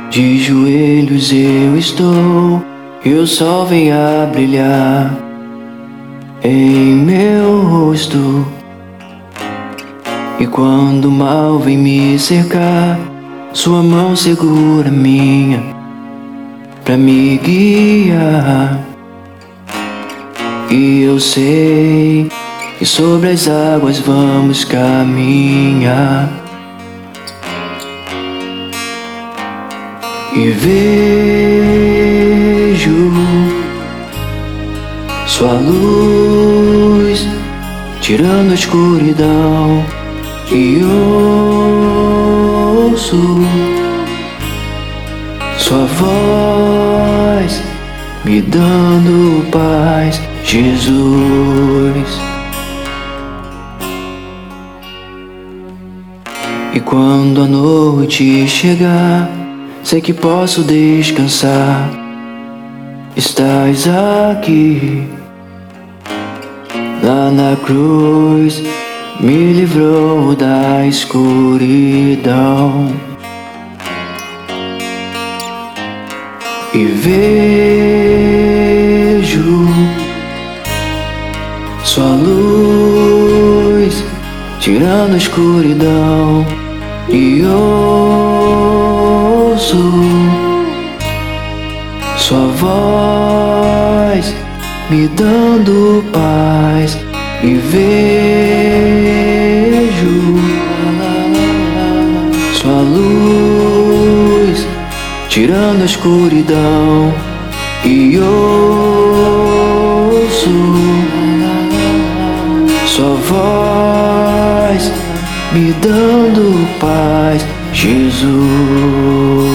De joelhos eu estou, e o sol vem a brilhar em meu rosto. E quando o mal vem me cercar, sua mão segura minha pra me guiar. E eu sei que sobre as águas vamos caminhar. E vejo sua luz tirando a escuridão, e ouço sua voz me dando paz, Jesus. E quando a noite chegar, sei que posso descansar. Estás aqui. Lá na cruz me livrou da escuridão. E vejo sua luz tirando a escuridão, e ouço sua voz me dando paz. E vejo sua luz tirando a escuridão, e ouço sua voz me dando paz, Jesus.